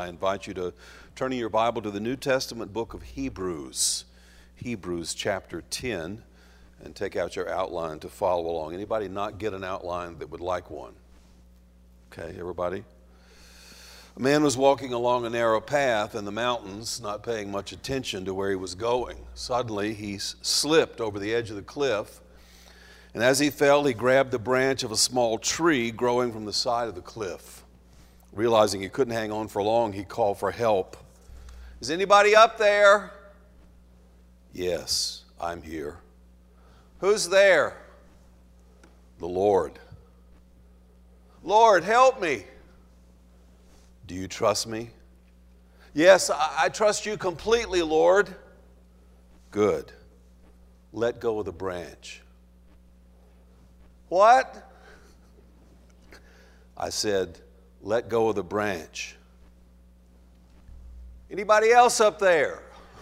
I invite you to turn in your Bible to the New Testament book of Hebrews, Hebrews chapter 10, and take out your outline to follow along. Anybody not get an outline that would like one? Okay, everybody? A man was walking along a narrow path in the mountains, not paying much attention to where he was going. Suddenly, he slipped over the edge of the cliff, and as he fell, he grabbed the branch of a small tree growing from the side of the cliff. Realizing he couldn't hang on for long, he called for help. Is anybody up there? Yes, I'm here. Who's there? The Lord. Lord, help me. Do you trust me? Yes, I trust you completely, Lord. Good. Let go of the branch. What? I said, let go of the branch. Anybody else up there?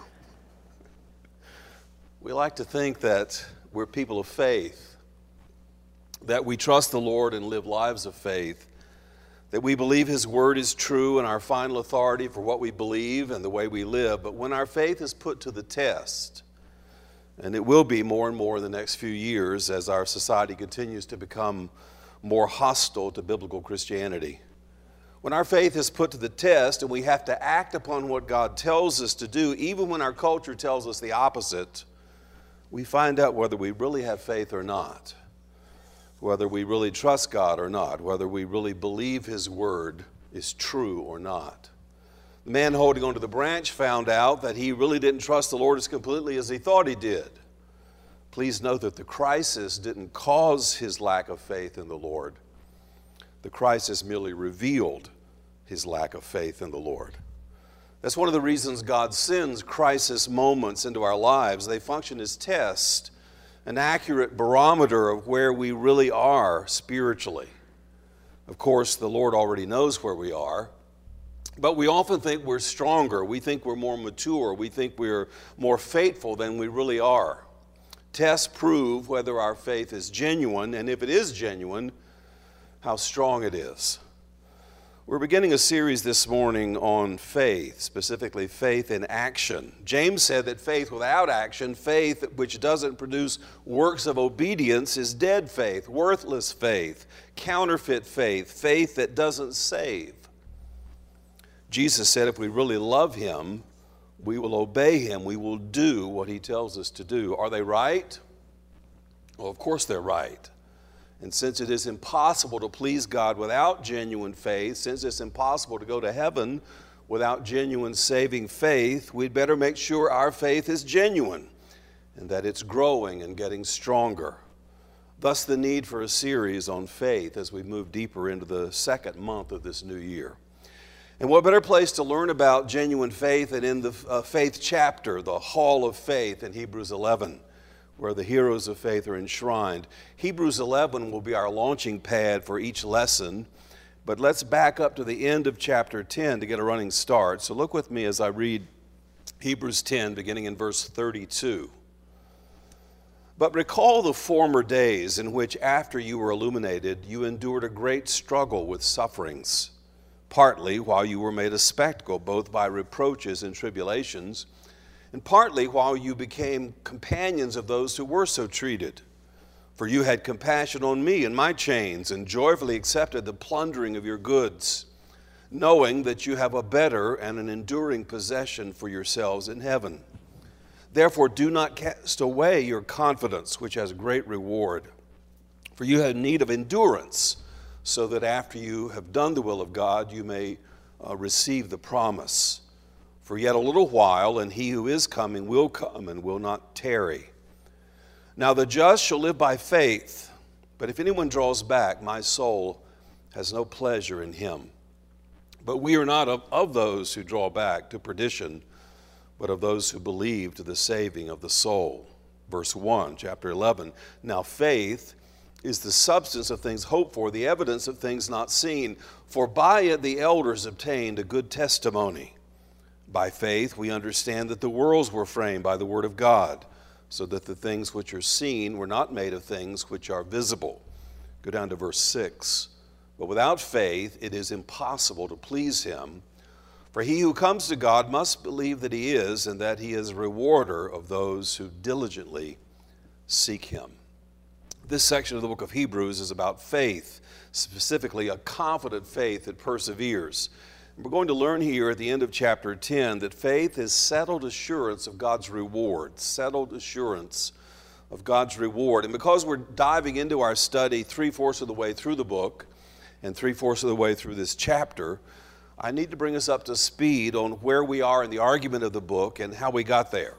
We like to think that we're people of faith, that we trust the Lord and live lives of faith, that we believe His Word is true and our final authority for what we believe and the way we live. But when our faith is put to the test, and it will be more and more in the next few years as our society continues to become more hostile to biblical Christianity. When our faith is put to the test and we have to act upon what God tells us to do, even when our culture tells us the opposite, we find out whether we really have faith or not, whether we really trust God or not, whether we really believe His Word is true or not. The man holding onto the branch found out that he really didn't trust the Lord as completely as he thought he did. Please note that the crisis didn't cause his lack of faith in the Lord. The crisis merely revealed his lack of faith in the Lord. That's one of the reasons God sends crisis moments into our lives. They function as tests, an accurate barometer of where we really are spiritually. Of course, the Lord already knows where we are. But we often think we're stronger, we think we're more mature, we think we're more faithful than we really are. Tests prove whether our faith is genuine, and if it is genuine, how strong it is. We're beginning a series this morning on faith, specifically faith in action. James said that faith without action, faith which doesn't produce works of obedience, is dead faith, worthless faith, counterfeit faith, faith that doesn't save. Jesus said if we really love Him, we will obey Him. We will do what He tells us to do. Are they right? Well, of course they're right. And since it is impossible to please God without genuine faith, since it's impossible to go to heaven without genuine saving faith, we'd better make sure our faith is genuine and that it's growing and getting stronger. Thus the need for a series on faith as we move deeper into the second month of this new year. And what better place to learn about genuine faith than in the faith chapter, the Hall of Faith in Hebrews 11, where the heroes of faith are enshrined. Hebrews 11 will be our launching pad for each lesson, but let's back up to the end of chapter 10 to get a running start. So look with me as I read Hebrews 10, beginning in verse 32. But recall the former days in which, after you were illuminated, you endured a great struggle with sufferings, partly while you were made a spectacle, both by reproaches and tribulations, and partly while you became companions of those who were so treated. For you had compassion on me and my chains, and joyfully accepted the plundering of your goods, knowing that you have a better and an enduring possession for yourselves in heaven. Therefore do not cast away your confidence, which has great reward. For you have need of endurance, so that after you have done the will of God, you may receive the promise. For yet a little while, and He who is coming will come and will not tarry. Now the just shall live by faith, but if anyone draws back, my soul has no pleasure in him. But we are not of those who draw back to perdition, but of those who believe to the saving of the soul. Verse 1, chapter 11. Now faith is the substance of things hoped for, the evidence of things not seen. For by it the elders obtained a good testimony. By faith we understand that the worlds were framed by the word of God, so that the things which are seen were not made of things which are visible. Go down to verse 6. But without faith it is impossible to please Him. For he who comes to God must believe that he is, and that he is a rewarder of those who diligently seek him. This section of the book of Hebrews is about faith, specifically a confident faith that perseveres. We're going to learn here at the end of chapter 10 that faith is settled assurance of God's reward, settled assurance of God's reward. And because we're diving into our study 3/4 of the way through the book and 3/4 of the way through this chapter, I need to bring us up to speed on where we are in the argument of the book and how we got there.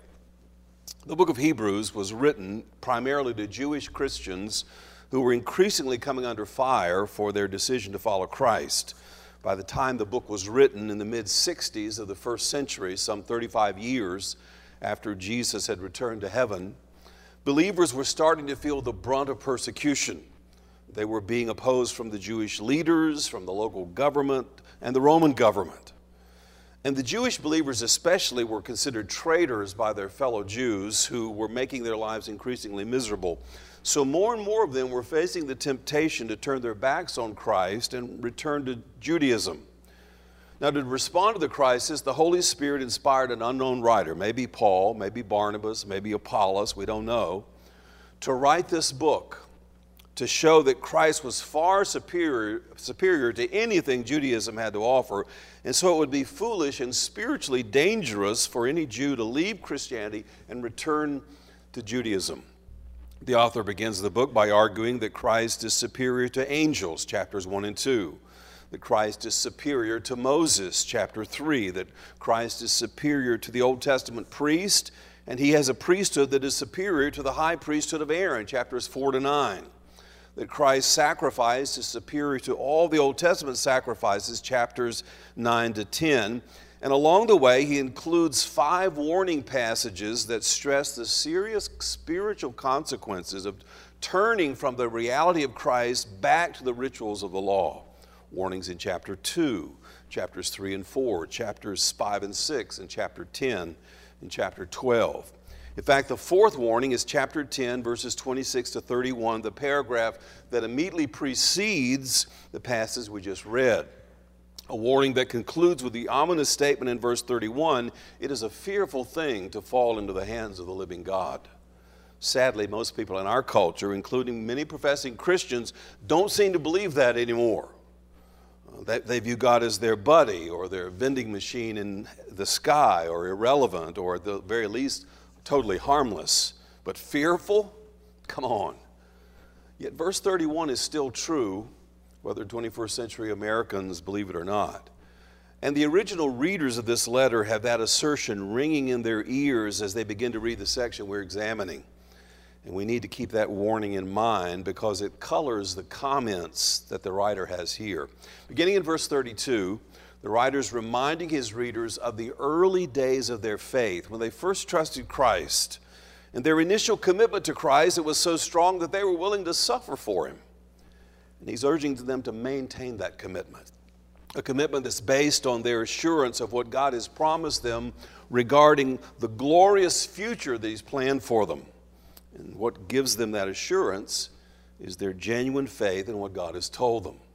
The book of Hebrews was written primarily to Jewish Christians who were increasingly coming under fire for their decision to follow Christ. By the time the book was written in the mid-60s of the first century, some 35 years after Jesus had returned to heaven, believers were starting to feel the brunt of persecution. They were being opposed from the Jewish leaders, from the local government, and the Roman government. And the Jewish believers especially were considered traitors by their fellow Jews who were making their lives increasingly miserable. So more and more of them were facing the temptation to turn their backs on Christ and return to Judaism. Now, to respond to the crisis, the Holy Spirit inspired an unknown writer, maybe Paul, maybe Barnabas, maybe Apollos, we don't know, to write this book to show that Christ was far superior to anything Judaism had to offer. And so it would be foolish and spiritually dangerous for any Jew to leave Christianity and return to Judaism. The author begins the book by arguing that Christ is superior to angels, chapters 1 and 2. That Christ is superior to Moses, chapter 3. That Christ is superior to the Old Testament priest, and he has a priesthood that is superior to the high priesthood of Aaron, chapters 4 to 9. That Christ's sacrifice is superior to all the Old Testament sacrifices, chapters 9 to 10. And along the way, he includes 5 warning passages that stress the serious spiritual consequences of turning from the reality of Christ back to the rituals of the law. Warnings in chapter 2, chapters 3 and 4, chapters 5 and 6, and chapter 10 and chapter 12. In fact, the 4th warning is chapter 10, verses 26 to 31, the paragraph that immediately precedes the passage we just read. A warning that concludes with the ominous statement in verse 31, "It is a fearful thing to fall into the hands of the living God." Sadly, most people in our culture, including many professing Christians, don't seem to believe that anymore. They view God as their buddy or their vending machine in the sky, or irrelevant, or at the very least, totally harmless. But fearful? Come on. Yet verse 31 is still true, whether 21st century Americans believe it or not. And the original readers of this letter have that assertion ringing in their ears as they begin to read the section we're examining. And we need to keep that warning in mind because it colors the comments that the writer has here. Beginning in verse 32, the writer's reminding his readers of the early days of their faith when they first trusted Christ. And their initial commitment to Christ, it was so strong that they were willing to suffer for him. And he's urging them to maintain that commitment, a commitment that's based on their assurance of what God has promised them regarding the glorious future that he's planned for them. And what gives them that assurance is their genuine faith in what God has told them.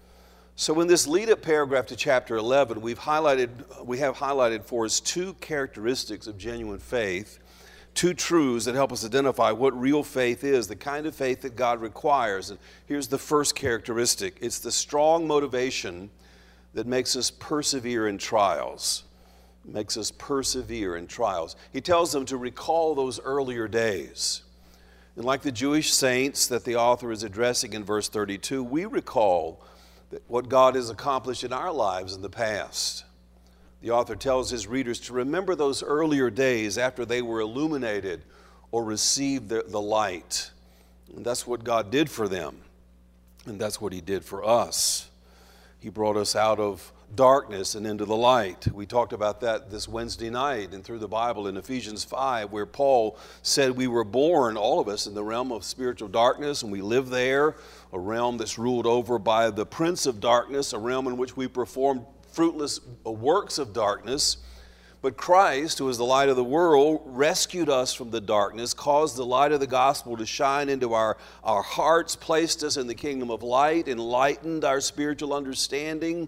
So in this lead-up paragraph to chapter 11, we have highlighted for us 2 characteristics of genuine faith, 2 truths that help us identify what real faith is, the kind of faith that God requires. And here's the first characteristic. It's the strong motivation that makes us persevere in trials. Makes us persevere in trials. He tells them to recall those earlier days. And like the Jewish saints that the author is addressing in verse 32, we recall that what God has accomplished in our lives in the past. The author tells his readers to remember those earlier days after they were illuminated or received the light. And that's what God did for them. And that's what he did for us. He brought us out of darkness and into the light. We talked about that this Wednesday night and through the Bible in Ephesians 5, where Paul said we were born, all of us, in the realm of spiritual darkness, and we live there, a realm that's ruled over by the prince of darkness, a realm in which we perform fruitless works of darkness. But Christ, who is the light of the world, rescued us from the darkness, caused the light of the gospel to shine into our hearts, placed us in the kingdom of light, enlightened our spiritual understanding,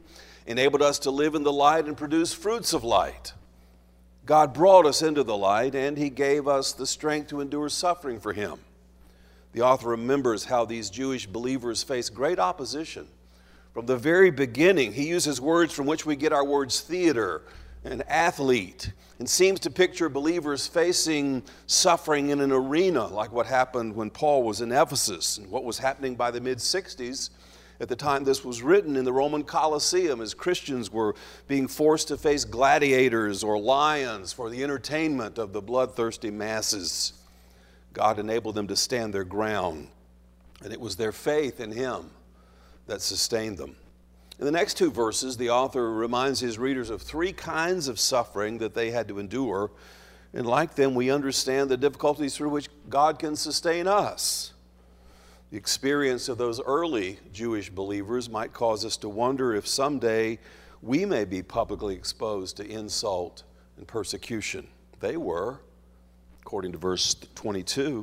enabled us to live in the light and produce fruits of light. God brought us into the light, and He gave us the strength to endure suffering for Him. The author remembers how these Jewish believers faced great opposition. From the very beginning, he uses words from which we get our words theater and athlete, and seems to picture believers facing suffering in an arena like what happened when Paul was in Ephesus and what was happening by the mid-60s at the time this was written in the Roman Colosseum, as Christians were being forced to face gladiators or lions for the entertainment of the bloodthirsty masses. God enabled them to stand their ground, and it was their faith in Him that sustained them. In the next two verses, the author reminds his readers of three kinds of suffering that they had to endure, and like them, we understand the difficulties through which God can sustain us. The experience of those early Jewish believers might cause us to wonder if someday we may be publicly exposed to insult and persecution. They were, according to verse 22.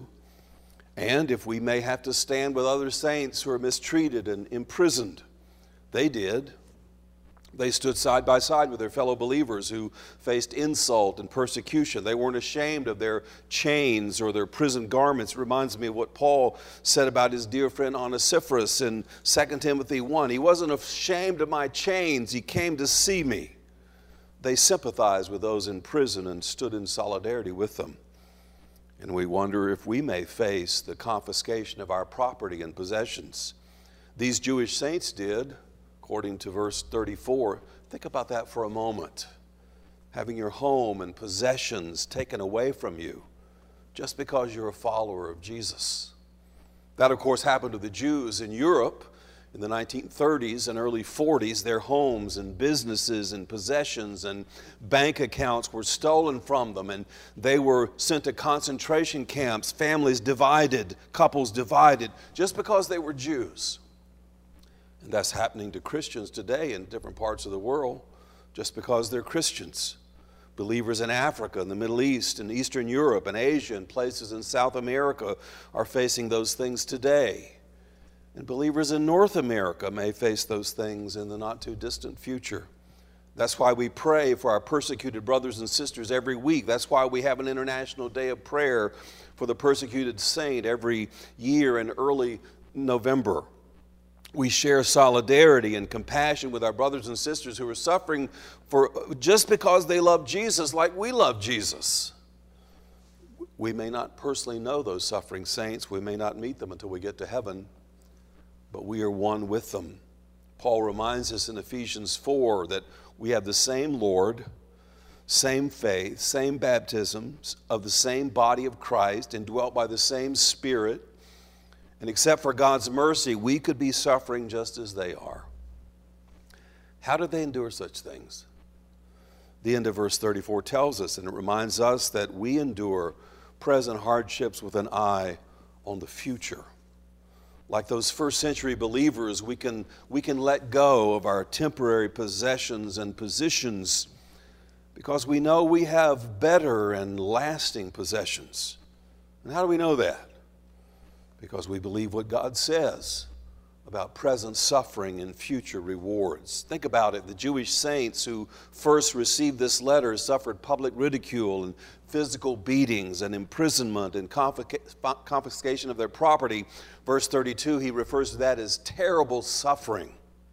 And if we may have to stand with other saints who are mistreated and imprisoned. They did. They stood side by side with their fellow believers who faced insult and persecution. They weren't ashamed of their chains or their prison garments. It reminds me of what Paul said about his dear friend Onesiphorus in 2 Timothy 1. He wasn't ashamed of my chains. He came to see me. They sympathized with those in prison and stood in solidarity with them. And we wonder if we may face the confiscation of our property and possessions. These Jewish saints did, according to verse 34. Think about that for a moment. Having your home and possessions taken away from you just because you're a follower of Jesus. That, of course, happened to the Jews in Europe in the 1930s and early 40s. Their homes and businesses and possessions and bank accounts were stolen from them, and they were sent to concentration camps, families divided, couples divided, just because they were Jews. And that's happening to Christians today in different parts of the world just because they're Christians. Believers in Africa, in the Middle East, in Eastern Europe, and Asia, and places in South America are facing those things today. And believers in North America may face those things in the not too distant future. That's why we pray for our persecuted brothers and sisters every week. That's why we have an International Day of Prayer for the persecuted saint every year in early November. We share solidarity and compassion with our brothers and sisters who are suffering just because they love Jesus like we love Jesus. We may not personally know those suffering saints. We may not meet them until we get to heaven, but we are one with them. Paul reminds us in Ephesians 4 that we have the same Lord, same faith, same baptisms of the same body of Christ, and dwelt by the same Spirit. And except for God's mercy, we could be suffering just as they are. How did they endure such things? The end of verse 34 tells us, and it reminds us that we endure present hardships with an eye on the future. Like those first century believers, we can let go of our temporary possessions and positions because we know we have better and lasting possessions. And how do we know that? Because we believe what God says about present suffering and future rewards. Think about it. The Jewish saints who first received this letter suffered public ridicule and physical beatings and imprisonment and confiscation of their property. Verse 32, he refers to that as terrible suffering.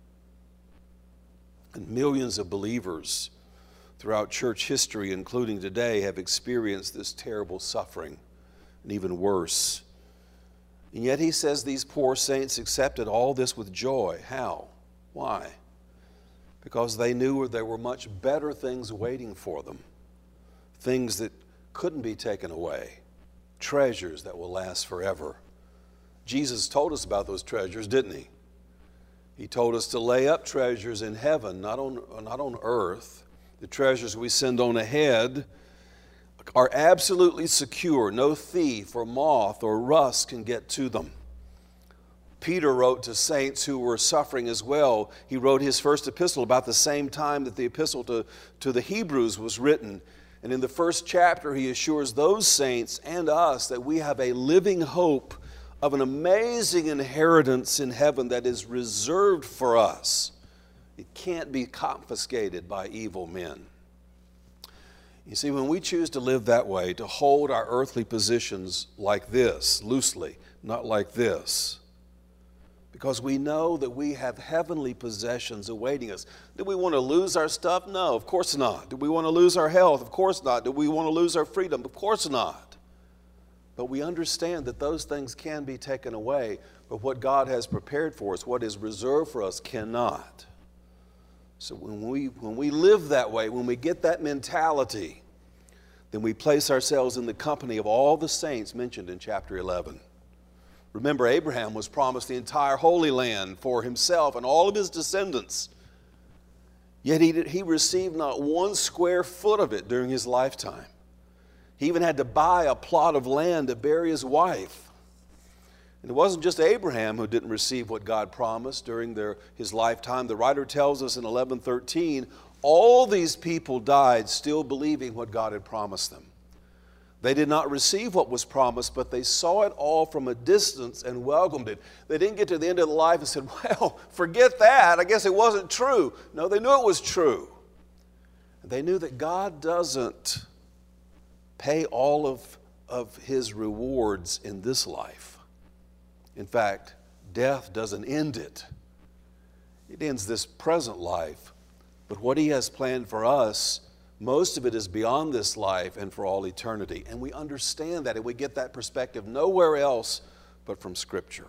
And millions of believers throughout church history, including today, have experienced this terrible suffering, and even worse. And yet he says these poor saints accepted all this with joy. How? Why? Because they knew there were much better things waiting for them. Things that couldn't be taken away. Treasures that will last forever. Jesus told us about those treasures, didn't he? He told us to lay up treasures in heaven, not on earth. The treasures we send on ahead are absolutely secure. No thief or moth or rust can get to them. Peter wrote to saints who were suffering as well. He wrote his first epistle about the same time that the epistle to the Hebrews was written. And in the first chapter, he assures those saints and us that we have a living hope of an amazing inheritance in heaven that is reserved for us. It can't be confiscated by evil men. You see, when we choose to live that way, to hold our earthly positions like this, loosely, not like this, because we know that we have heavenly possessions awaiting us. Do we want to lose our stuff? No, of course not. Do we want to lose our health? Of course not. Do we want to lose our freedom? Of course not. But we understand that those things can be taken away, but what God has prepared for us, what is reserved for us, cannot. So when we live that way, when we get that mentality, then we place ourselves in the company of all the saints mentioned in chapter 11. Remember, Abraham was promised the entire Holy Land for himself and all of his descendants. Yet he received not 1 square foot of it during his lifetime. He even had to buy a plot of land to bury his wife. And it wasn't just Abraham who didn't receive what God promised during his lifetime. The writer tells us in 11:13, all these people died still believing what God had promised them. They did not receive what was promised, but they saw it all from a distance and welcomed it. They didn't get to the end of their life and said, well, forget that. I guess it wasn't true. No, they knew it was true. They knew that God doesn't pay all of his rewards in this life. In fact, death doesn't end it. It ends this present life. But what he has planned for us, most of it is beyond this life and for all eternity. And we understand that, and we get that perspective nowhere else but from Scripture.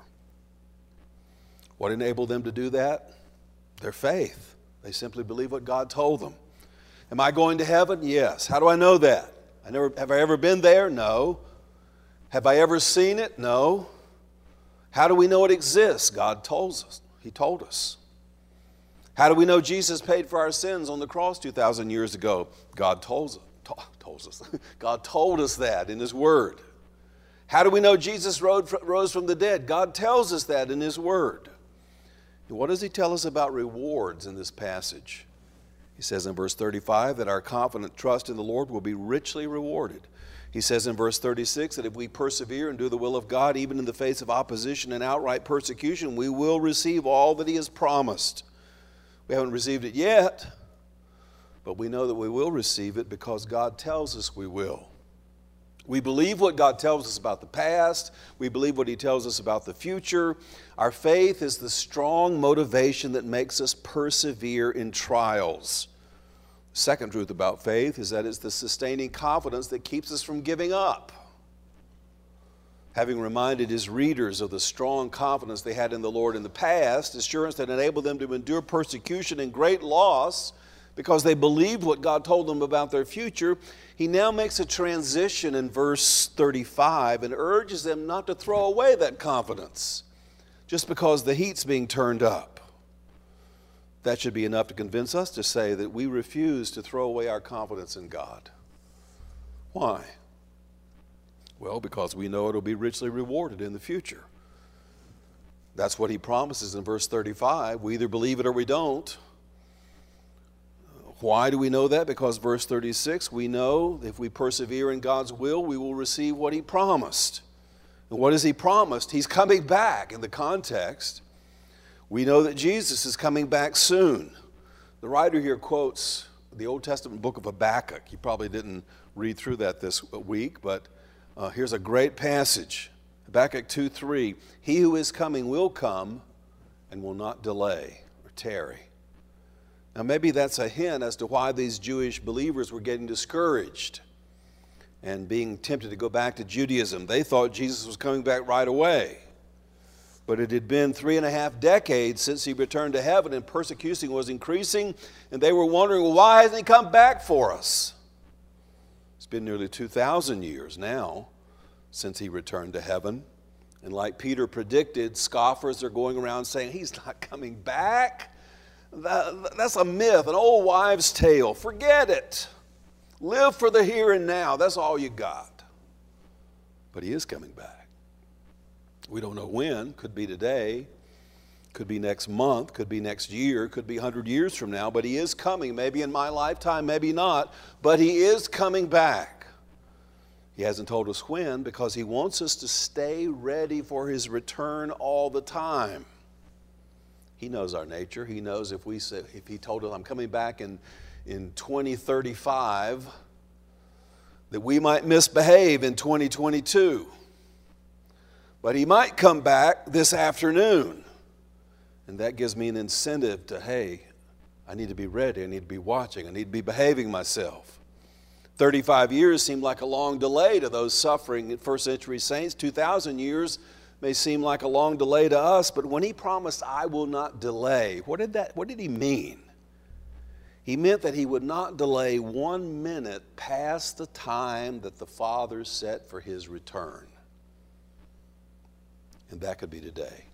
What enabled them to do that? Their faith. They simply believe what God told them. Am I going to heaven? Yes. Have I know that? Have I ever been there? No. Have I ever seen it? No. How do we know it exists? God told us. He told us. How do we know Jesus paid for our sins on the cross 2,000 years ago? God told us. God told us that in His Word. How do we know Jesus rose from the dead? God tells us that in His Word. And what does He tell us about rewards in this passage? He says in verse 35 that our confident trust in the Lord will be richly rewarded. He says in verse 36 that if we persevere and do the will of God, even in the face of opposition and outright persecution, we will receive all that He has promised. We haven't received it yet, but we know that we will receive it because God tells us we will. We believe what God tells us about the past. We believe what He tells us about the future. Our faith is the strong motivation that makes us persevere in trials. The second truth about faith is that it's the sustaining confidence that keeps us from giving up. Having reminded his readers of the strong confidence they had in the Lord in the past, assurance that enabled them to endure persecution and great loss because they believed what God told them about their future, he now makes a transition in verse 35 and urges them not to throw away that confidence just because the heat's being turned up. That should be enough to convince us to say that we refuse to throw away our confidence in God. Why? Well, because we know it will be richly rewarded in the future. That's what he promises in verse 35. We either believe it or we don't. Why do we know that? Because verse 36, we know if we persevere in God's will, we will receive what He promised. And what has He promised? He's coming back in the context. We know that Jesus is coming back soon. The writer here quotes the Old Testament book of Habakkuk. You probably didn't read through that this week, but here's a great passage. Habakkuk 2:3. He who is coming will come and will not delay or tarry. Now maybe that's a hint as to why these Jewish believers were getting discouraged and being tempted to go back to Judaism. They thought Jesus was coming back right away. But it had been 3.5 decades since He returned to heaven, and persecution was increasing, and they were wondering, well, why hasn't He come back for us? It's been nearly 2,000 years now since He returned to heaven. And like Peter predicted, scoffers are going around saying, He's not coming back. That's a myth, an old wives' tale. Forget it. Live for the here and now. That's all you got. But He is coming back. We don't know when. Could be today. Could be next month. Could be next year. Could be 100 years from now. But He is coming. Maybe in my lifetime, maybe not. But He is coming back. He hasn't told us when because He wants us to stay ready for His return all the time. He knows our nature. He knows if He told us, I'm coming back in 2035, that we might misbehave in 2022. But He might come back this afternoon. And that gives me an incentive to, hey, I need to be ready. I need to be watching. I need to be behaving myself. 35 years seemed like a long delay to those suffering first century saints. 2,000 years may seem like a long delay to us. But when He promised, I will not delay, what did He mean? He meant that He would not delay 1 minute past the time that the Father set for His return. And that could be today.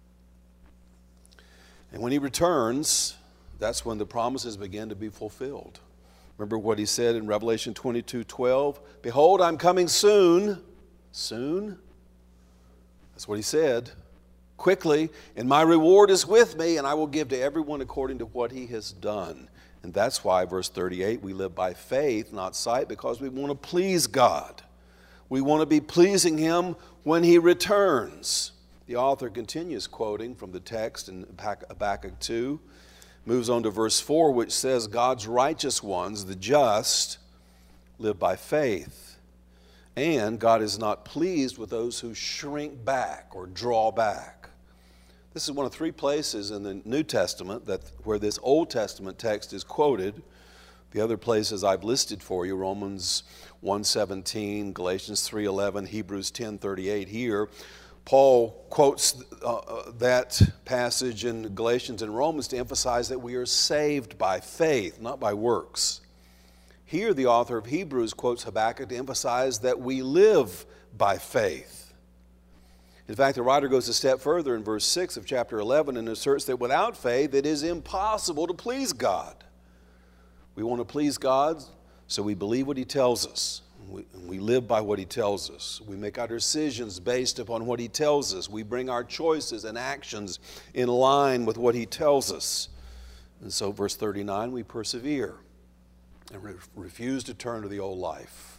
And when He returns, that's when the promises begin to be fulfilled. Remember what He said in Revelation 22:12? Behold, I'm coming soon. Soon? That's what He said. Quickly, and my reward is with me, and I will give to everyone according to what he has done. And that's why, verse 38, we live by faith, not sight, because we want to please God. We want to be pleasing Him when He returns. The author continues quoting from the text in Habakkuk 2, moves on to verse 4, which says, God's righteous ones, the just, live by faith. And God is not pleased with those who shrink back or draw back. This is one of 3 places in the New Testament where this Old Testament text is quoted. The other places I've listed for you, Romans 1:17, Galatians 3:11, Hebrews 10:38 here. Paul quotes that passage in Galatians and Romans to emphasize that we are saved by faith, not by works. Here, the author of Hebrews quotes Habakkuk to emphasize that we live by faith. In fact, the writer goes a step further in verse 6 of chapter 11 and asserts that without faith, it is impossible to please God. We want to please God, so we believe what He tells us. We live by what He tells us. We make our decisions based upon what He tells us. We bring our choices and actions in line with what He tells us. And so, verse 39, we persevere and refuse to turn to the old life.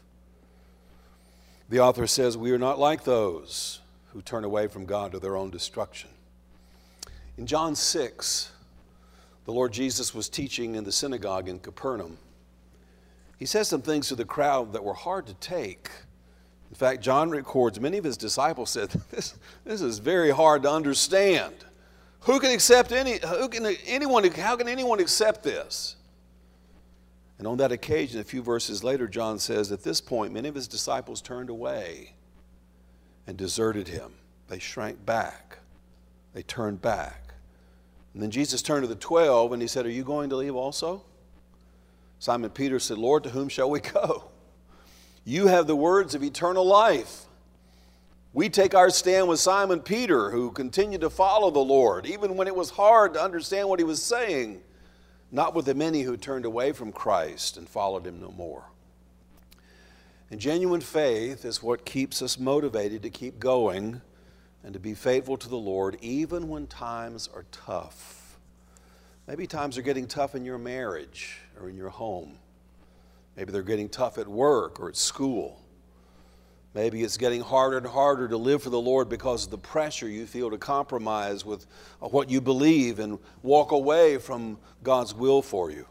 The author says we are not like those who turn away from God to their own destruction. In John 6, the Lord Jesus was teaching in the synagogue in Capernaum. He said some things to the crowd that were hard to take. In fact, John records many of His disciples said, this is very hard to understand. How can anyone accept this? And on that occasion, a few verses later, John says, at this point, many of His disciples turned away and deserted Him. They shrank back. They turned back. And then Jesus turned to the 12 and He said, are you going to leave also? Simon Peter said, Lord, to whom shall we go? You have the words of eternal life. We take our stand with Simon Peter, who continued to follow the Lord, even when it was hard to understand what He was saying, not with the many who turned away from Christ and followed Him no more. And genuine faith is what keeps us motivated to keep going and to be faithful to the Lord even when times are tough. Maybe times are getting tough in your marriage or in your home. Maybe they're getting tough at work or at school. Maybe it's getting harder and harder to live for the Lord because of the pressure you feel to compromise with what you believe and walk away from God's will for you.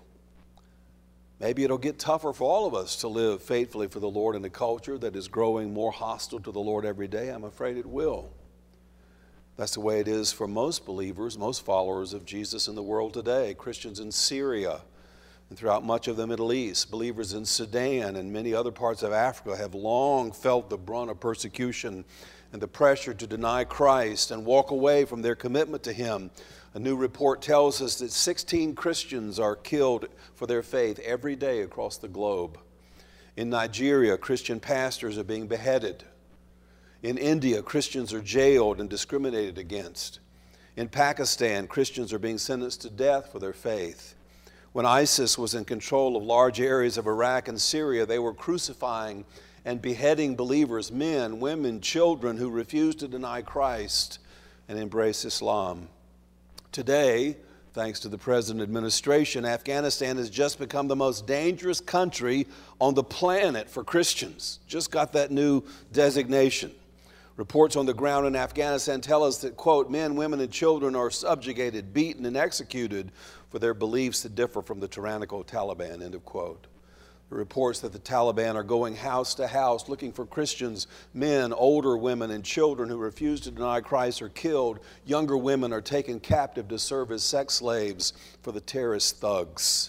Maybe it'll get tougher for all of us to live faithfully for the Lord in a culture that is growing more hostile to the Lord every day. I'm afraid it will. That's the way it is for most believers, most followers of Jesus in the world today. Christians in Syria and throughout much of the Middle East, believers in Sudan and many other parts of Africa have long felt the brunt of persecution and the pressure to deny Christ and walk away from their commitment to Him. A new report tells us that 16 Christians are killed for their faith every day across the globe. In Nigeria, Christian pastors are being beheaded. In India, Christians are jailed and discriminated against. In Pakistan, Christians are being sentenced to death for their faith. When ISIS was in control of large areas of Iraq and Syria, they were crucifying and beheading believers, men, women, children who refused to deny Christ and embrace Islam. Today, thanks to the present administration, Afghanistan has just become the most dangerous country on the planet for Christians. Just got that new designation. Reports on the ground in Afghanistan tell us that, quote, men, women, and children are subjugated, beaten, and executed for their beliefs that differ from the tyrannical Taliban, end of quote. The reports that the Taliban are going house to house looking for Christians, men, older women, and children who refuse to deny Christ are killed. Younger women are taken captive to serve as sex slaves for the terrorist thugs.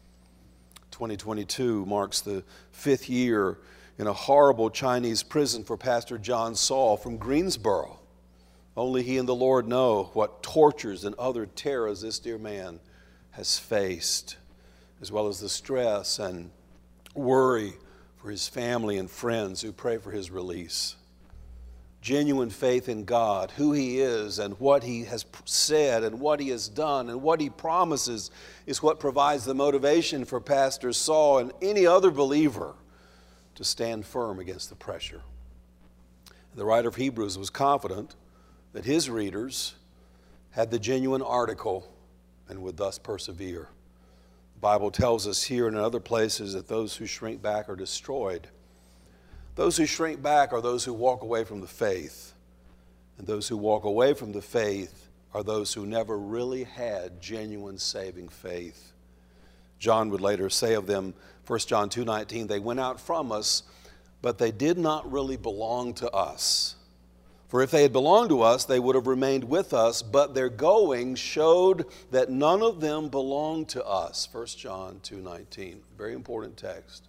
2022 marks the 5th year in a horrible Chinese prison for Pastor John Saul from Greensboro. Only he and the Lord know what tortures and other terrors this dear man has faced, as well as the stress and worry for his family and friends who pray for his release. Genuine faith in God, who he is and what he has said and what he has done and what he promises is what provides the motivation for Pastor Saul and any other believer to stand firm against the pressure. The writer of Hebrews was confident that his readers had the genuine article and would thus persevere. The Bible tells us here and in other places that those who shrink back are destroyed. Those who shrink back are those who walk away from the faith. And those who walk away from the faith are those who never really had genuine saving faith. John would later say of them, 1 John 2:19, they went out from us, but they did not really belong to us. For if they had belonged to us, they would have remained with us, but their going showed that none of them belonged to us. 1 John 2:19, very important text.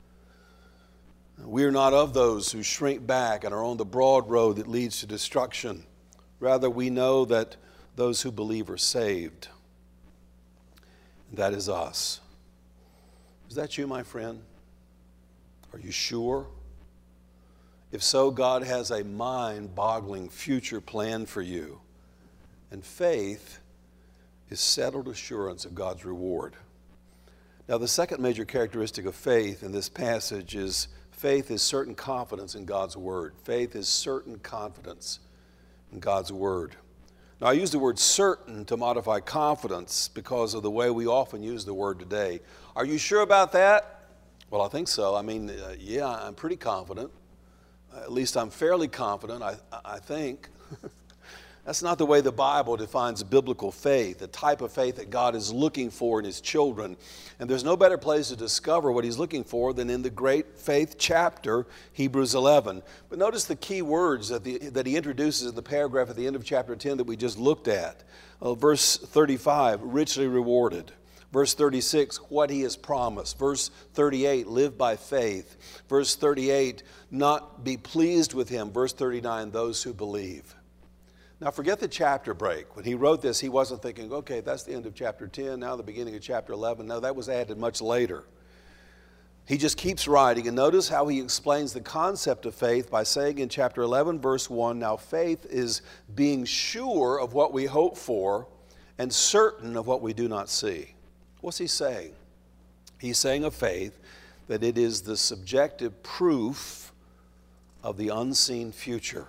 We are not of those who shrink back and are on the broad road that leads to destruction. Rather, we know that those who believe are saved. And that is us. Is that you, my friend? Are you sure? If so, God has a mind-boggling future plan for you. And faith is settled assurance of God's reward. Now, the second major characteristic of faith in this passage is faith is certain confidence in God's Word. Faith is certain confidence in God's Word. Now, I use the word certain to modify confidence because of the way we often use the word today. Are you sure about that? Well, I think so. I mean, yeah, I'm pretty confident. At least I'm fairly confident, I think. That's not the way the Bible defines biblical faith, the type of faith that God is looking for in His children. And there's no better place to discover what He's looking for than in the great faith chapter, Hebrews 11. But notice the key words that He introduces in the paragraph at the end of chapter 10 that we just looked at. Verse 35, richly rewarded. Verse 36, what He has promised. Verse 38, live by faith. Verse 38, not be pleased with Him. Verse 39, those who believe. Now forget the chapter break. When he wrote this, he wasn't thinking, okay, that's the end of chapter 10, now the beginning of chapter 11. No, that was added much later. He just keeps writing, and notice how he explains the concept of faith by saying in chapter 11, verse 1, now faith is being sure of what we hope for and certain of what we do not see. What's he saying? He's saying of faith that it is the subjective proof of the unseen future.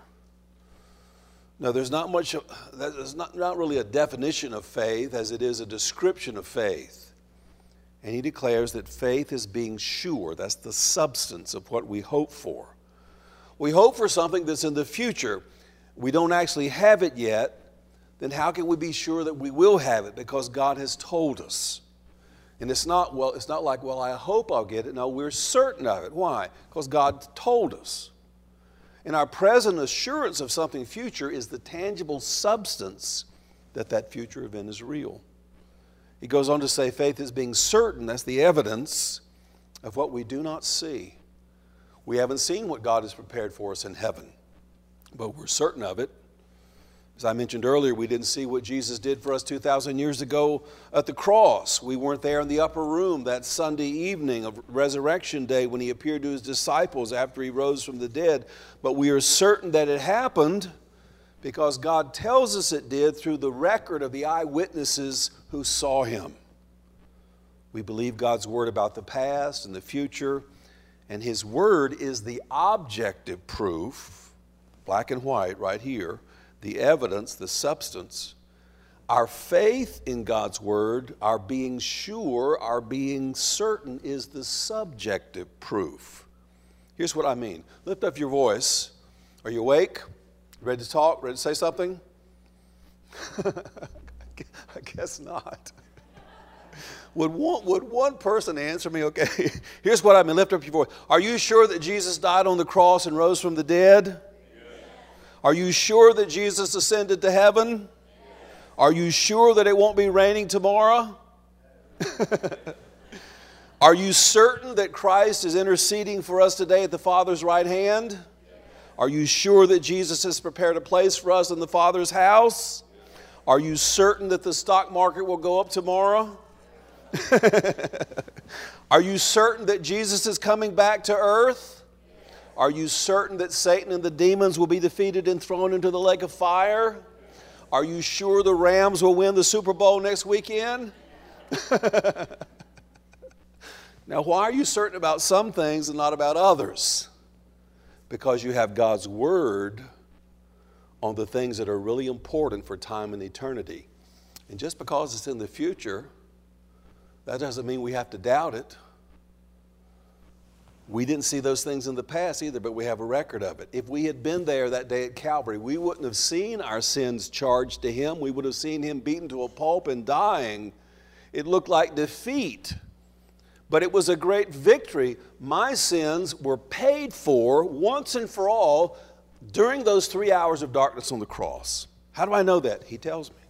Now, there's not really a definition of faith as it is a description of faith. And he declares that faith is being sure. That's the substance of what we hope for. We hope for something that's in the future. We don't actually have it yet. Then how can we be sure that we will have it? Because God has told us. And it's not like, well, I hope I'll get it. No, we're certain of it. Why? Because God told us. And our present assurance of something future is the tangible substance that future event is real. He goes on to say faith is being certain. That's the evidence of what we do not see. We haven't seen what God has prepared for us in heaven, but we're certain of it. As I mentioned earlier, we didn't see what Jesus did for us 2,000 years ago at the cross. We weren't there in the upper room that Sunday evening of Resurrection Day when He appeared to His disciples after He rose from the dead. But we are certain that it happened because God tells us it did through the record of the eyewitnesses who saw Him. We believe God's word about the past and the future, and His word is the objective proof, black and white right here, the evidence, the substance. Our faith in God's word, our being sure, our being certain is the subjective proof. Here's what I mean. Lift up your voice Are you awake? Ready to talk? Ready to say something? I guess not. Would one person answer me? Okay, here's what I mean. Lift up your voice. Are you sure that Jesus died on the cross and rose from the dead? Yes. Are you sure that Jesus ascended to heaven? Yes. Are you sure that it won't be raining tomorrow? Are you certain that Christ is interceding for us today at the Father's right hand? Yes. Are you sure that Jesus has prepared a place for us in the Father's house? Yes. Are you certain that the stock market will go up tomorrow? Are you certain that Jesus is coming back to earth? Are you certain that Satan and the demons will be defeated and thrown into the lake of fire? Are you sure the Rams will win the Super Bowl next weekend? Now, why are you certain about some things and not about others? Because you have God's Word on the things that are really important for time and eternity. And just because it's in the future, that doesn't mean we have to doubt it. We didn't see those things in the past either, but we have a record of it. If we had been there that day at Calvary, we wouldn't have seen our sins charged to Him. We would have seen Him beaten to a pulp and dying. It looked like defeat, but it was a great victory. My sins were paid for once and for all during those 3 hours of darkness on the cross. How do I know that? He tells me.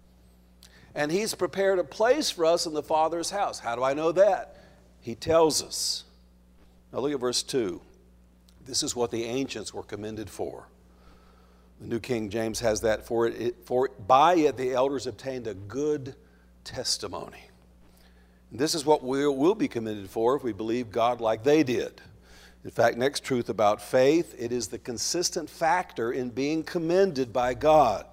And He's prepared a place for us in the Father's house. How do I know that? He tells us. Now look at verse 2. This is what the ancients were commended for. The New King James has that, for by it the elders obtained a good testimony. And this is what we'll be commended for if we believe God like they did. In fact, next truth about faith, it is the consistent factor in being commended by God.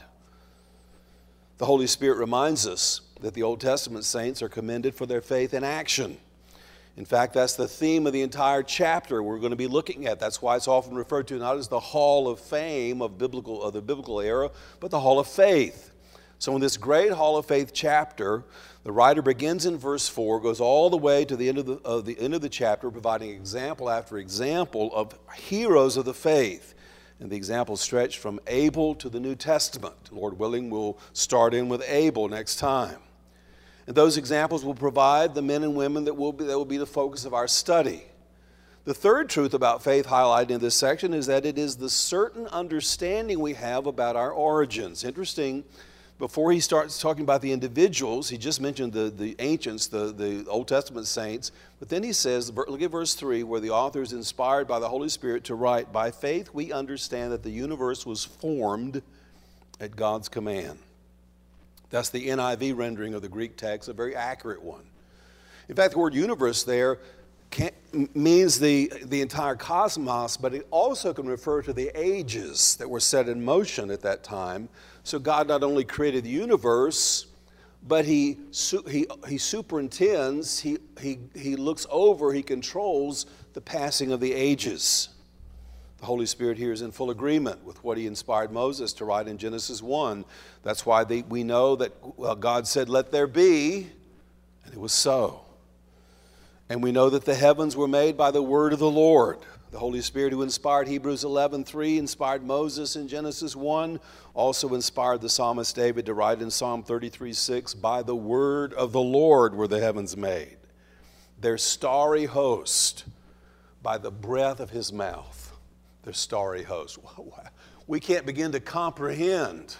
The Holy Spirit reminds us that the Old Testament saints are commended for their faith in action. In fact, that's the theme of the entire chapter we're going to be looking at. That's why it's often referred to not as the Hall of Fame of the biblical era, but the Hall of Faith. So in this great Hall of Faith chapter, the writer begins in verse 4, goes all the way to the end of the chapter, providing example after example of heroes of the faith. And the examples stretch from Abel to the New Testament. Lord willing, we'll start in with Abel next time. And those examples will provide the men and women that will be the focus of our study. The third truth about faith highlighted in this section is that it is the certain understanding we have about our origins. Interesting, before he starts talking about the individuals, he just mentioned the ancients, the Old Testament saints, but then he says, look at verse 3, where the author is inspired by the Holy Spirit to write, by faith we understand that the universe was formed at God's command. That's the NIV rendering of the Greek text, a very accurate one. In fact, the word universe there means the entire cosmos, but it also can refer to the ages that were set in motion at that time. So God not only created the universe, but he superintends, he looks over, he controls the passing of the ages. The Holy Spirit here is in full agreement with what He inspired Moses to write in Genesis 1. That's why we know that God said, "Let there be," and it was so. And we know that the heavens were made by the word of the Lord. The Holy Spirit who inspired Hebrews 11:3, inspired Moses in Genesis 1, also inspired the psalmist David to write in Psalm 33:6, by the word of the Lord were the heavens made, their starry host by the breath of His mouth. Their starry host. We can't begin to comprehend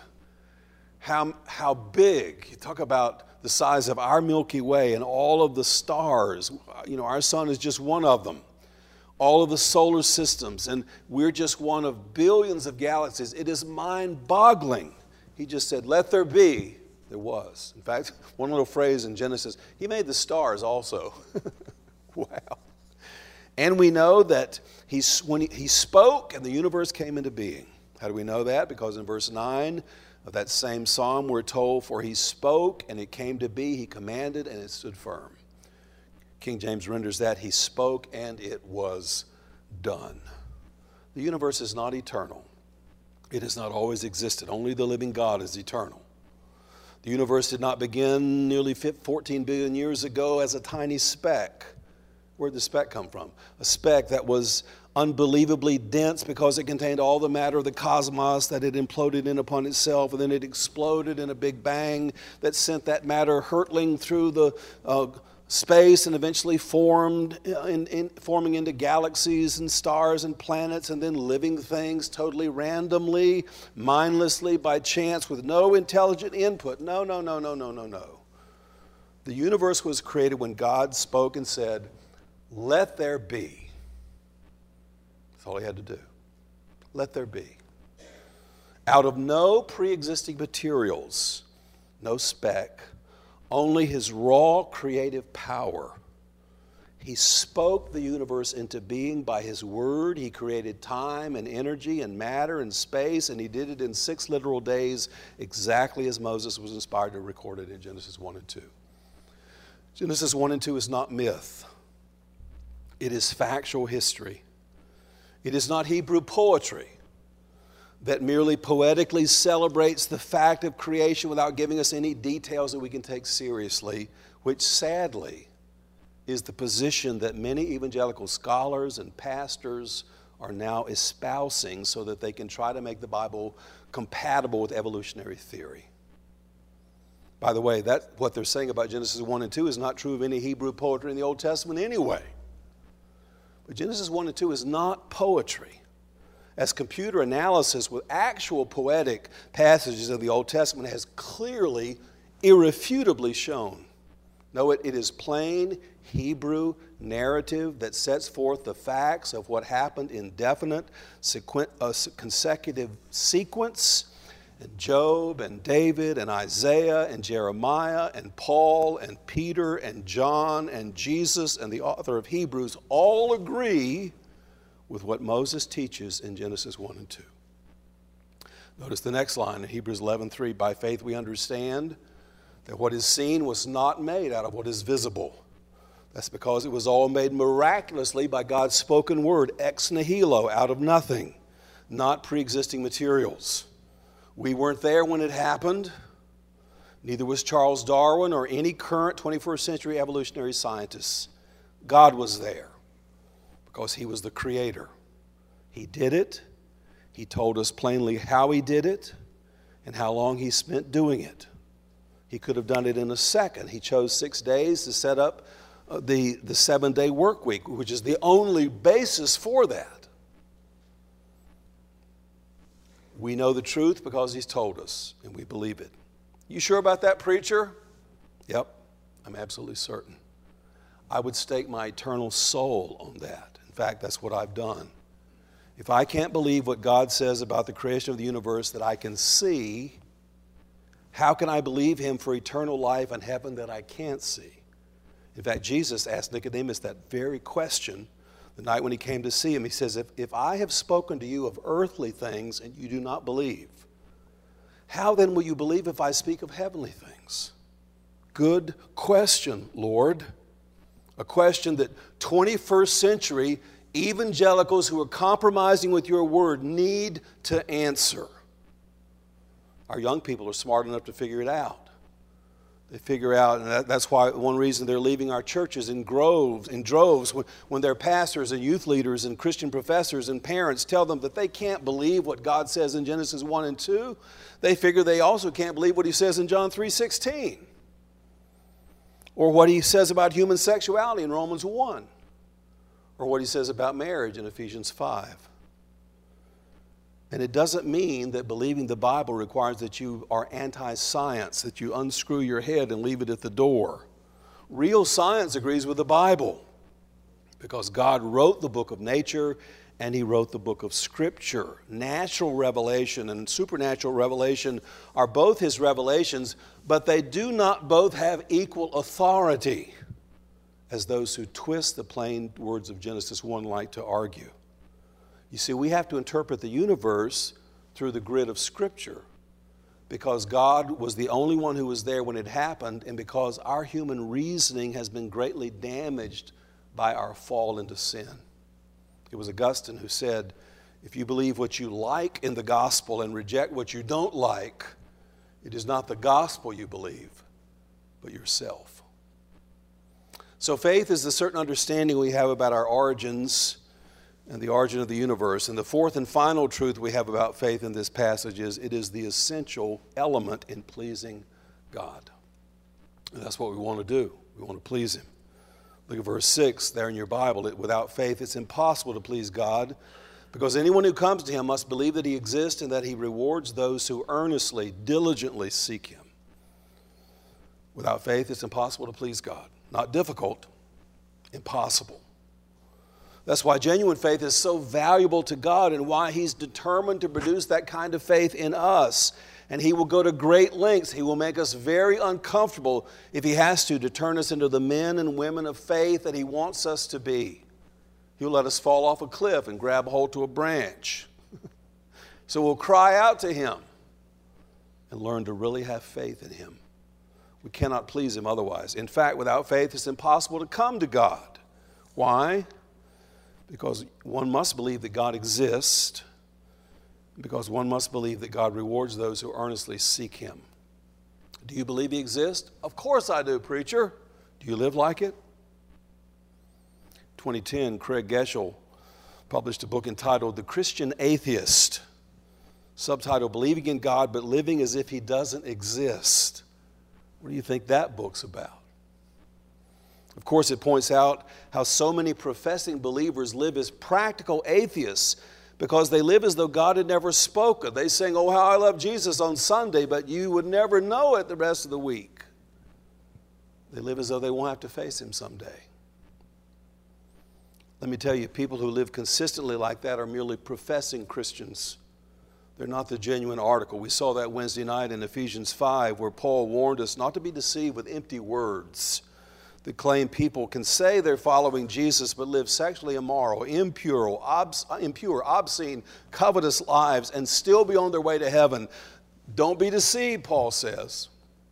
how big. You talk about the size of our Milky Way and all of the stars. You know, our sun is just one of them. All of the solar systems, and we're just one of billions of galaxies. It is mind-boggling. He just said, "Let there be." There was. In fact, one little phrase in Genesis, He made the stars also. Wow. And we know that when he spoke and the universe came into being. How do we know that? Because in verse 9 of that same psalm we're told, for He spoke and it came to be, He commanded and it stood firm. King James renders that, He spoke and it was done. The universe is not eternal. It has not always existed. Only the living God is eternal. The universe did not begin nearly 14 billion years ago as a tiny speck. Where did the speck come from? A speck that was unbelievably dense because it contained all the matter of the cosmos that had imploded in upon itself, and then it exploded in a big bang that sent that matter hurtling through the space and eventually forming into galaxies and stars and planets and then living things totally randomly, mindlessly, by chance, with no intelligent input. No. The universe was created when God spoke and said, "Let there be." That's all he had to do. Let there be. Out of no pre-existing materials, no speck, only his raw creative power. He spoke the universe into being by his word. He created time and energy and matter and space, and he did it in 6 literal days, exactly as Moses was inspired to record it in Genesis 1 and 2. Genesis 1 and 2 is not myth. It is factual history. It is not Hebrew poetry that merely poetically celebrates the fact of creation without giving us any details that we can take seriously, which sadly is the position that many evangelical scholars and pastors are now espousing so that they can try to make the Bible compatible with evolutionary theory. By the way, what they're saying about Genesis 1 and 2 is not true of any Hebrew poetry in the Old Testament anyway. But Genesis 1 and 2 is not poetry. As computer analysis with actual poetic passages of the Old Testament has clearly, irrefutably shown. No, it is plain Hebrew narrative that sets forth the facts of what happened in definite consecutive sequence. And Job and David and Isaiah and Jeremiah and Paul and Peter and John and Jesus and the author of Hebrews all agree with what Moses teaches in Genesis 1 and 2. Notice the next line in Hebrews 11:3. By faith we understand that what is seen was not made out of what is visible. That's because it was all made miraculously by God's spoken word, ex nihilo, out of nothing, not pre-existing materials. We weren't there when it happened. Neither was Charles Darwin or any current 21st century evolutionary scientists. God was there because he was the creator. He did it. He told us plainly how he did it and how long he spent doing it. He could have done it in a second. He chose 6 days to set up the 7-day work week, which is the only basis for that. We know the truth because he's told us, and we believe it. You sure about that, preacher? Yep, I'm absolutely certain. I would stake my eternal soul on that. In fact, that's what I've done. If I can't believe what God says about the creation of the universe that I can see, how can I believe him for eternal life and heaven that I can't see? In fact, Jesus asked Nicodemus that very question the night when he came to see him. He says, if I have spoken to you of earthly things and you do not believe, how then will you believe if I speak of heavenly things? Good question, Lord. A question that 21st century evangelicals who are compromising with your word need to answer. Our young people are smart enough to figure it out. They figure out, and that's why one reason they're leaving our churches in droves, when their pastors and youth leaders and Christian professors and parents tell them that they can't believe what God says in Genesis 1 and 2, they figure they also can't believe what he says in John 3:16, or what he says about human sexuality in Romans 1, or what he says about marriage in Ephesians 5. And it doesn't mean that believing the Bible requires that you are anti-science, that you unscrew your head and leave it at the door. Real science agrees with the Bible because God wrote the book of nature and he wrote the book of Scripture. Natural revelation and supernatural revelation are both his revelations, but they do not both have equal authority, as those who twist the plain words of Genesis 1 like to argue. You see, we have to interpret the universe through the grid of Scripture because God was the only one who was there when it happened, and because our human reasoning has been greatly damaged by our fall into sin. It was Augustine who said, if you believe what you like in the gospel and reject what you don't like, it is not the gospel you believe, but yourself. So faith is the certain understanding we have about our origins and the origin of the universe. And the fourth and final truth we have about faith in this passage is it is the essential element in pleasing God. And that's what we want to do. We want to please Him. Look at verse 6 there in your Bible. Without faith, it's impossible to please God, because anyone who comes to Him must believe that He exists and that He rewards those who earnestly, diligently seek Him. Without faith, it's impossible to please God. Not difficult, impossible. That's why genuine faith is so valuable to God and why He's determined to produce that kind of faith in us. And He will go to great lengths. He will make us very uncomfortable if He has to turn us into the men and women of faith that He wants us to be. He'll let us fall off a cliff and grab hold to a branch. So we'll cry out to Him and learn to really have faith in Him. We cannot please Him otherwise. In fact, without faith, it's impossible to come to God. Why? Because one must believe that God exists, because one must believe that God rewards those who earnestly seek Him. Do you believe He exists? Of course I do, preacher. Do you live like it? 2010, Craig Geschel published a book entitled The Christian Atheist, subtitled Believing in God but Living as if He Doesn't Exist. What do you think that book's about? Of course, it points out how so many professing believers live as practical atheists because they live as though God had never spoken. They sing, "Oh, how I love Jesus" on Sunday, but you would never know it the rest of the week. They live as though they won't have to face Him someday. Let me tell you, people who live consistently like that are merely professing Christians. They're not the genuine article. We saw that Wednesday night in Ephesians 5, where Paul warned us not to be deceived with empty words that claim people can say they're following Jesus but live sexually immoral, impure, obscene, covetous lives and still be on their way to heaven. Don't be deceived, Paul says.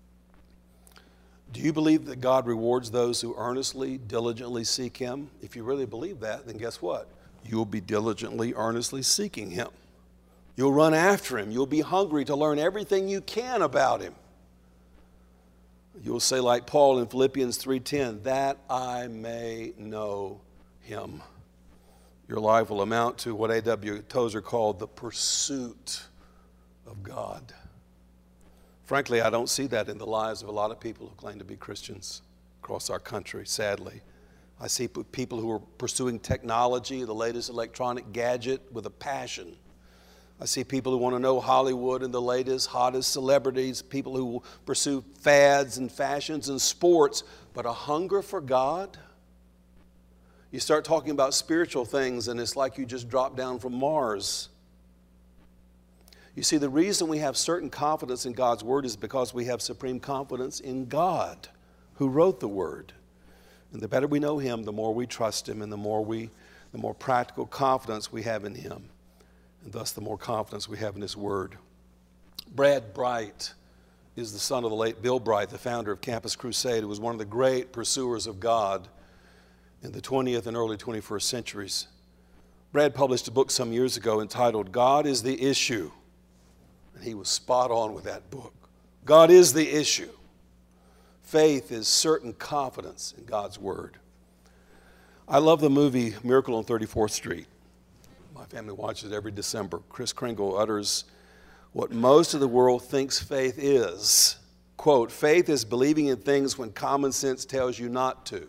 Do you believe that God rewards those who earnestly, diligently seek Him? If you really believe that, then guess what? You'll be diligently, earnestly seeking Him. You'll run after Him. You'll be hungry to learn everything you can about Him. You'll say like Paul in Philippians 3:10, that I may know Him. Your life will amount to what A.W. Tozer called the pursuit of God. Frankly, I don't see that in the lives of a lot of people who claim to be Christians across our country, sadly. I see people who are pursuing technology, the latest electronic gadget, with a passion. I see people who want to know Hollywood and the latest, hottest celebrities, people who will pursue fads and fashions and sports, but a hunger for God? You start talking about spiritual things and it's like you just dropped down from Mars. You see, the reason we have certain confidence in God's Word is because we have supreme confidence in God who wrote the Word. And the better we know Him, the more we trust Him, and the more practical confidence we have in Him. And thus the more confidence we have in His Word. Brad Bright is the son of the late Bill Bright, the founder of Campus Crusade, who was one of the great pursuers of God in the 20th and early 21st centuries. Brad published a book some years ago entitled God is the Issue. And he was spot on with that book. God is the issue. Faith is certain confidence in God's Word. I love the movie Miracle on 34th Street. My family watches it every December. Kris Kringle utters what most of the world thinks faith is. Quote, faith is believing in things when common sense tells you not to.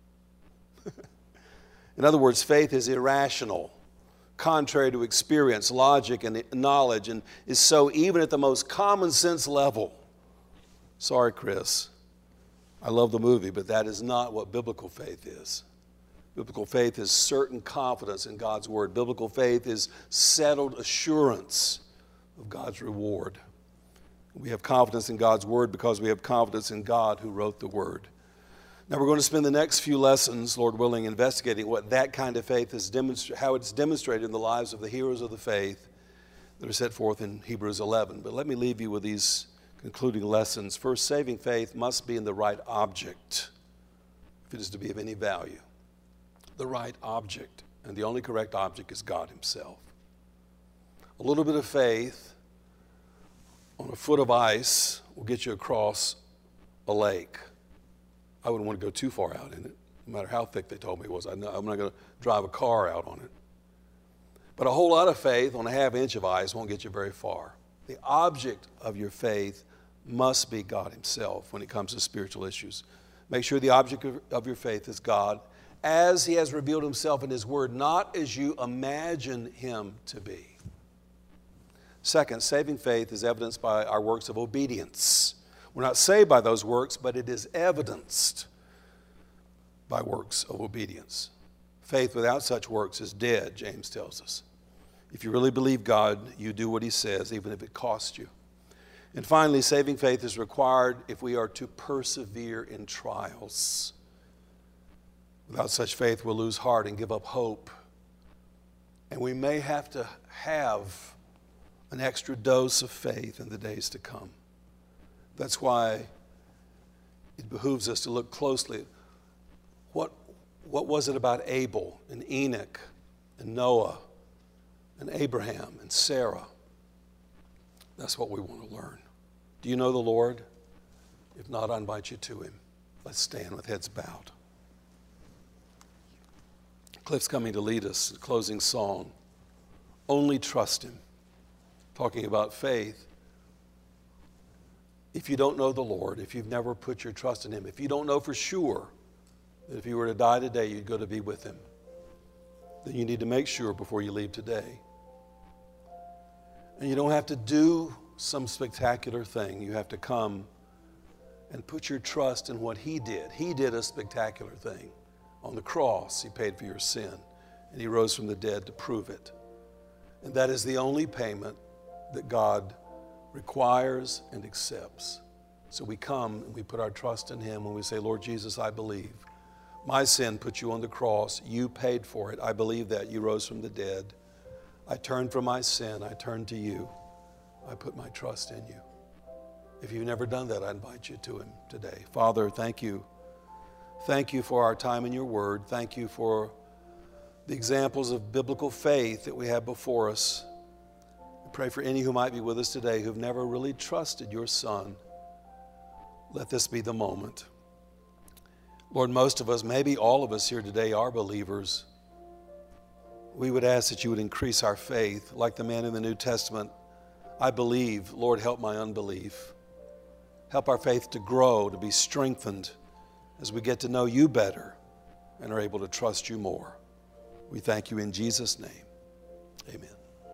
In other words, faith is irrational, contrary to experience, logic, and knowledge, and is so even at the most common sense level. Sorry, Chris. I love the movie, but that is not what biblical faith is. Biblical faith is certain confidence in God's Word. Biblical faith is settled assurance of God's reward. We have confidence in God's Word because we have confidence in God who wrote the Word. Now we're going to spend the next few lessons, Lord willing, investigating what that kind of faith is, how it's demonstrated in the lives of the heroes of the faith that are set forth in Hebrews 11. But let me leave you with these concluding lessons. First, saving faith must be in the right object if it is to be of any value. The right object, and the only correct object is God Himself. A little bit of faith on a foot of ice will get you across a lake. I wouldn't want to go too far out in it. no matter how thick they told me it was. I'm not going to drive a car out on it. But a whole lot of faith on a half inch of ice won't get you very far. The object of your faith must be God himself when it comes to spiritual issues. Make sure the object of your faith is God as he has revealed himself in his word, not as you imagine him to be. Second, saving faith is evidenced by our works of obedience. We're not saved by those works, but it is evidenced by works of obedience. Faith without such works is dead, James tells us. If you really believe God, you do what he says, even if it costs you. And finally, saving faith is required if we are to persevere in trials. Without such faith, we'll lose heart and give up hope. And we may have to have an extra dose of faith in the days to come. That's why it behooves us to look closely at what was it about Abel and Enoch and Noah and Abraham and Sarah. That's what we want to learn. Do you know the Lord? If not, I invite you to him. Let's stand with heads bowed. Cliff's coming to lead us in closing song. Only trust him. Talking about faith. If you don't know the Lord, if you've never put your trust in him, if you don't know for sure that if you were to die today, you'd go to be with him, then you need to make sure before you leave today. And you don't have to do some spectacular thing. You have to come and put your trust in what he did. He did a spectacular thing. On the cross, he paid for your sin, and he rose from the dead to prove it. And that is the only payment that God requires and accepts. So we come and we put our trust in him when we say, Lord Jesus, I believe. My sin put you on the cross. You paid for it. I believe that. You rose from the dead. I turn from my sin. I turn to you. I put my trust in you. If you've never done that, I invite you to him today. Father, thank you. Thank you for our time in your word. Thank you for the examples of biblical faith that we have before us. I pray for any who might be with us today who've never really trusted your Son. Let this be the moment. Lord, most of us, maybe all of us here today are believers. We would ask that you would increase our faith. Like the man in the New Testament, I believe, Lord, help my unbelief. Help our faith to grow, to be strengthened as we get to know you better and are able to trust you more. We thank you in Jesus' name. Amen.